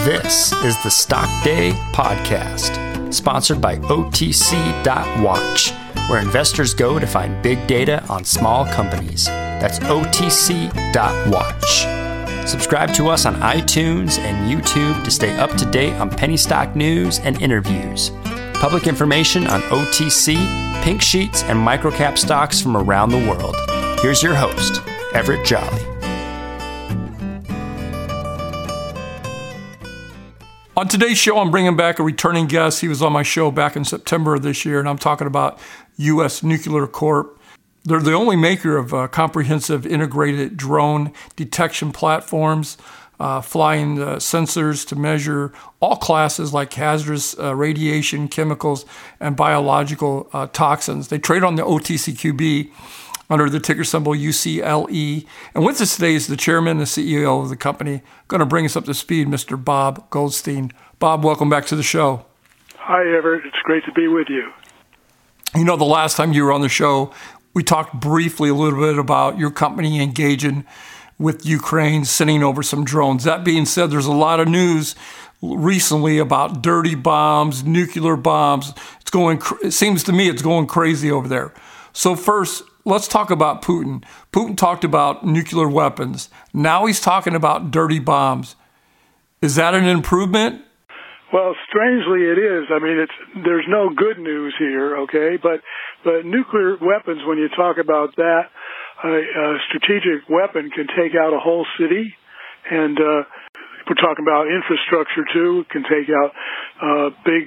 This is the Stock Day Podcast, sponsored by OTC.Watch, where investors go to find big data on small companies. That's OTC.Watch. Subscribe to us on iTunes and YouTube to stay up to date on penny stock news and interviews. Public information on OTC, pink sheets, and microcap stocks from around the world. Here's your host, Everett Jolly. On today's show, I'm bringing back a returning guest. He was on my show back in September of this year, and I'm talking about U.S. Nuclear Corp. They're the only maker of comprehensive integrated drone detection platforms, flying sensors to measure all classes like hazardous radiation, chemicals, and biological toxins. They trade on the OTCQB under the ticker symbol UCLE. And with us today is the chairman and CEO of the company. Going to bring us up to speed, Mr. Bob Goldstein. Bob, welcome back to the show. Hi, Everett. It's great to be with you. You know, the last time you were on the show, we talked briefly a little bit about your company engaging with Ukraine, sending over some drones. That being said, there's a lot of news recently about dirty bombs, nuclear bombs. It seems to me it's going crazy over there. So first, let's talk about Putin. Putin talked about nuclear weapons. Now he's talking about dirty bombs. Is that an improvement? Well, strangely it is. I mean, there's no good news here, okay? But nuclear weapons, when you talk about that, a strategic weapon can take out a whole city. And we're talking about infrastructure, too. It can take out big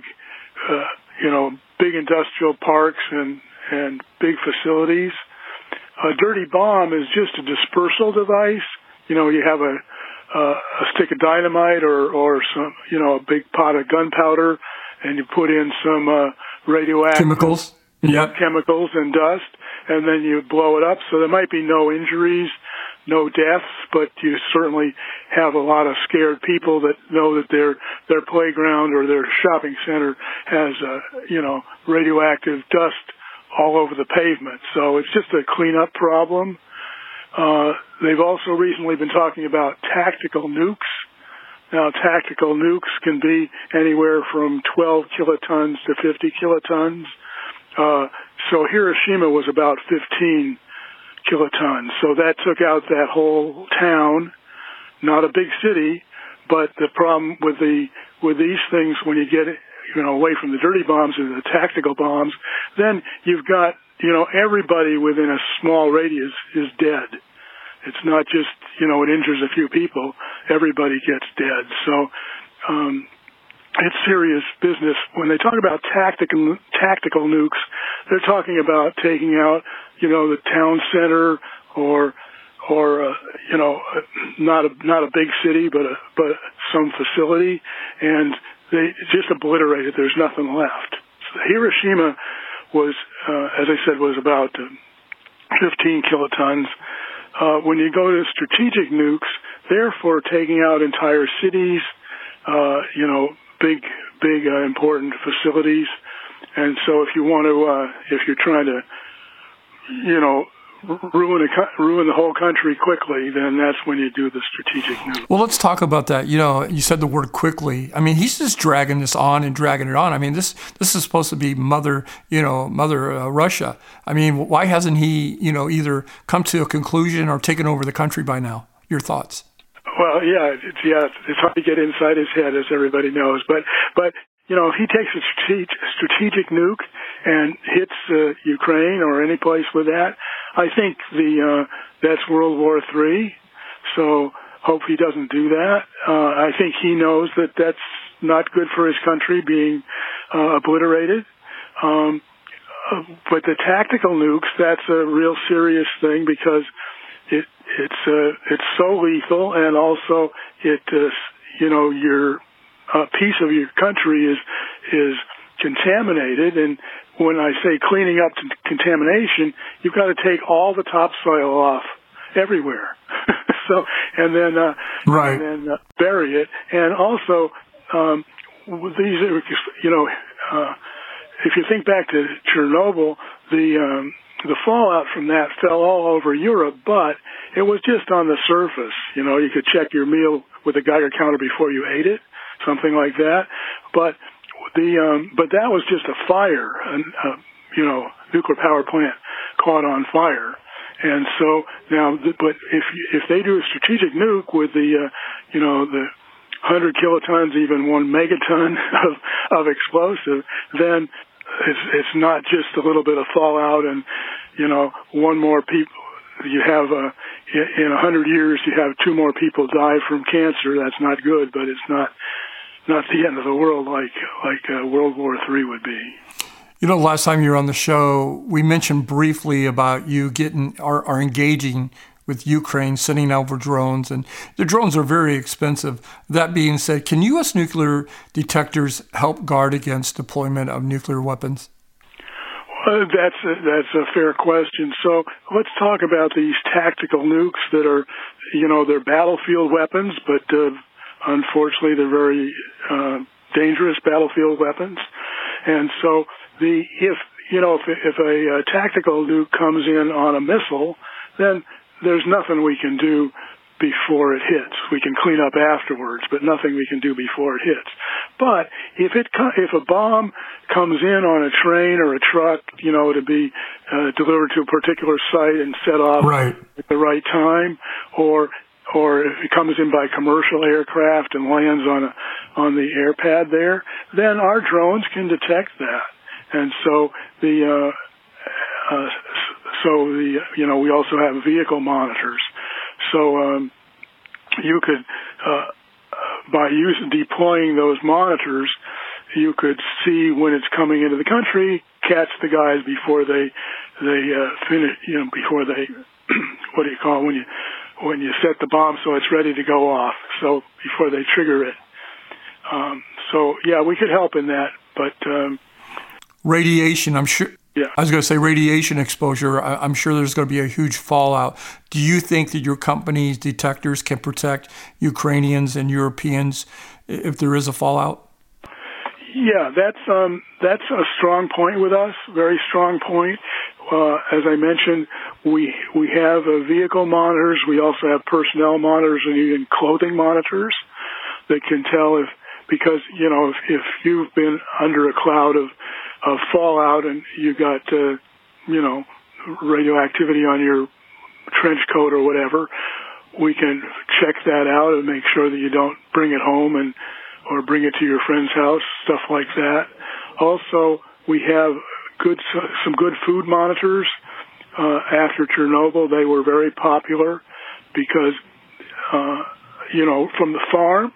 industrial parks and big facilities. A dirty bomb is just a dispersal device. You know, you have a stick of dynamite or some, a big pot of gunpowder, and you put in some radioactive chemicals and dust, and then you blow it up. So there might be no injuries, no deaths, but you certainly have a lot of scared people that know that their playground or their shopping center has radioactive dust all over the pavement. So it's just a cleanup problem. They've also recently been talking about tactical nukes. Now, tactical nukes can be anywhere from 12 kilotons to 50 kilotons. So Hiroshima was about 15 kilotons. So that took out that whole town. Not a big city, but the problem with these things, when you get away from the dirty bombs and the tactical bombs, then you've got, everybody within a small radius is dead. It's not just, it injures a few people. Everybody gets dead. So it's serious business. When they talk about tactical nukes, they're talking about taking out, the town center or not a big city, but some facility, and they just obliterate it. There's nothing left. So Hiroshima was, as I said, was about 15 kilotons. When you go to strategic nukes, they're for taking out entire cities, big, important facilities. And so if you want to, if you're trying to, ruin the whole country quickly, then that's when you do the strategic nuke. Well, let's talk about that. You said the word quickly. I mean, he's just dragging this on and dragging it on. I mean, this is supposed to be Mother Russia. I mean, why hasn't he, either come to a conclusion or taken over the country by now? Your thoughts? Well, it's hard to get inside his head, as everybody knows. But if he takes a strategic nuke and hits Ukraine or any place with that, I think that's World War III. So hope he doesn't do that. I think he knows that that's not good for his country being obliterated. But the tactical nukes, that's a real serious thing because it's so lethal, and also your piece of your country is contaminated. And when I say cleaning up contamination, you've got to take all the topsoil off everywhere. And then bury it. And also, these are, if you think back to Chernobyl, the the fallout from that fell all over Europe, but it was just on the surface. You know, you could check your meal with a Geiger counter before you ate it, something like that. But that was just a fire, nuclear power plant caught on fire. And so now, but if they do a strategic nuke with the 100 kilotons, even 1 megaton of explosive, then it's not just a little bit of fallout and, one more people. You have, in 100 years, you have 2 more people die from cancer. That's not good, but it's not the end of the world like World War III would be. You know, last time you were on the show, we mentioned briefly about you are engaging with Ukraine, sending over drones, and the drones are very expensive. That being said, can U.S. nuclear detectors help guard against deployment of nuclear weapons? That's a fair question. So let's talk about these tactical nukes that are, they're battlefield weapons, but unfortunately they're very dangerous battlefield weapons. And so if a tactical nuke comes in on a missile, then there's nothing we can do before it hits. We can clean up afterwards, but nothing we can do before it hits. But if a bomb comes in on a train or a truck, to be delivered to a particular site and set off at the right time, or if it comes in by commercial aircraft and lands on the air pad there, then our drones can detect that. And so we also have vehicle monitors. So you could, by deploying those monitors, you could see when it's coming into the country, catch the guys before they finish. Before they what do you call it, when you set the bomb so it's ready to go off. So before they trigger it. We could help in that, but radiation, I'm sure. Yeah. I was going to say radiation exposure. I'm sure there's going to be a huge fallout. Do you think that your company's detectors can protect Ukrainians and Europeans if there is a fallout? Yeah, that's a strong point with us. Very strong point. As I mentioned, we have vehicle monitors. We also have personnel monitors and even clothing monitors that can tell because if you've been under a cloud of fallout and you got radioactivity on your trench coat or whatever, we can check that out and make sure that you don't bring it home or bring it to your friend's house, stuff like that. Also, we have some good food monitors. After Chernobyl, they were very popular because from the farm,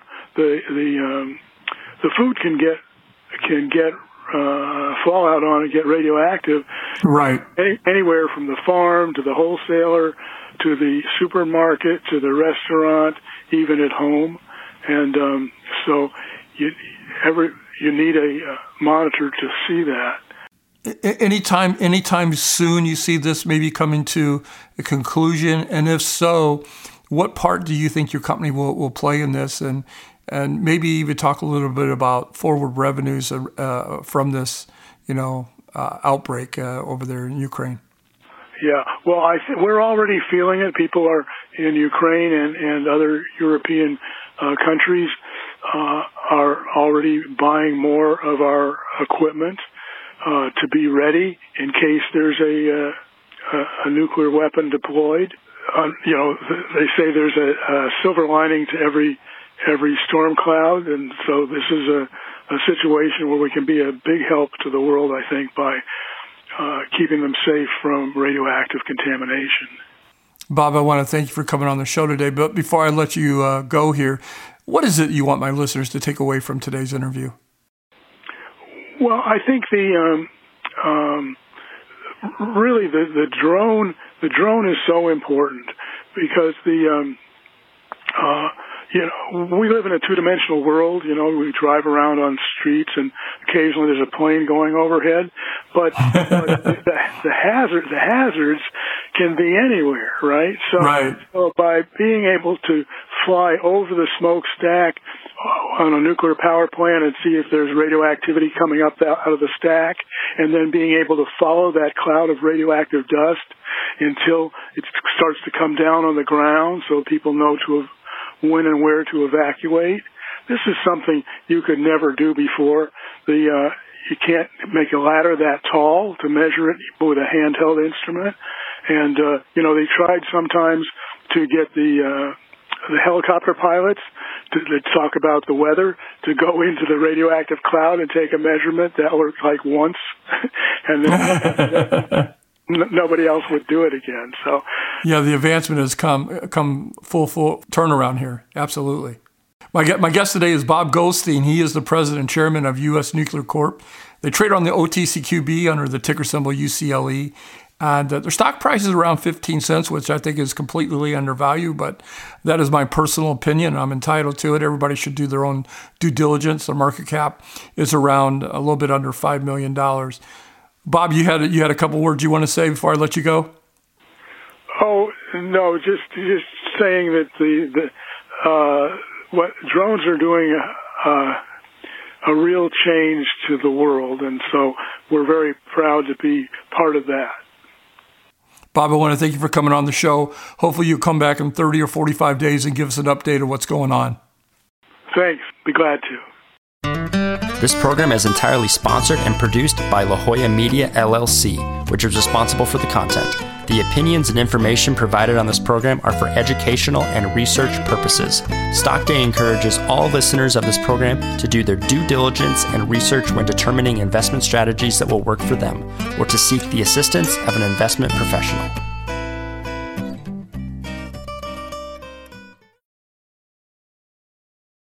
the food can get fallout on it, get radioactive. Right. Anywhere from the farm to the wholesaler to the supermarket to the restaurant, even at home. And so you need a monitor to see that. Anytime soon you see this maybe coming to a conclusion? And if so, what part do you think your company will play in this? And maybe even talk a little bit about forward revenues from this, outbreak over there in Ukraine. Yeah, well, we're already feeling it. People are in Ukraine and other European countries are already buying more of our equipment to be ready in case there's a nuclear weapon deployed. They say there's a silver lining to every storm cloud, and so this is a situation where we can be a big help to the world, I think, by keeping them safe from radioactive contamination. Bob, I want to thank you for coming on the show today, but before I let you go here, what is it you want my listeners to take away from today's interview? Well, I think the drone is so important because we live in a two-dimensional world. We drive around on streets, and occasionally there's a plane going overhead. But the hazards can be anywhere, right? So by being able to fly over the smokestack on a nuclear power plant and see if there's radioactivity coming up out of the stack, and then being able to follow that cloud of radioactive dust until it starts to come down on the ground so people know when and where to evacuate. This is something you could never do before. You can't make a ladder that tall to measure it with a handheld instrument. And, they tried sometimes to get the helicopter pilots to talk about the weather to go into the radioactive cloud and take a measurement. That worked like once. And then nobody else would do it again. So, yeah, the advancement has come full turnaround here. Absolutely. My guest today is Bob Goldstein. He is the president and chairman of U.S. Nuclear Corp. They trade on the OTCQB under the ticker symbol UCLE. And their stock price is around 15 cents, which I think is completely undervalued, but that is my personal opinion. I'm entitled to it. Everybody should do their own due diligence. The market cap is around a little bit under $5 million. Bob, you had a couple words you want to say before I let you go? Oh, no, just saying that what drones are doing a real change to the world, and so we're very proud to be part of that. Bob, I want to thank you for coming on the show. Hopefully you'll come back in 30 or 45 days and give us an update of what's going on. Thanks. Be glad to. This program is entirely sponsored and produced by La Jolla Media, LLC, which is responsible for the content. The opinions and information provided on this program are for educational and research purposes. Stock Day encourages all listeners of this program to do their due diligence and research when determining investment strategies that will work for them, or to seek the assistance of an investment professional.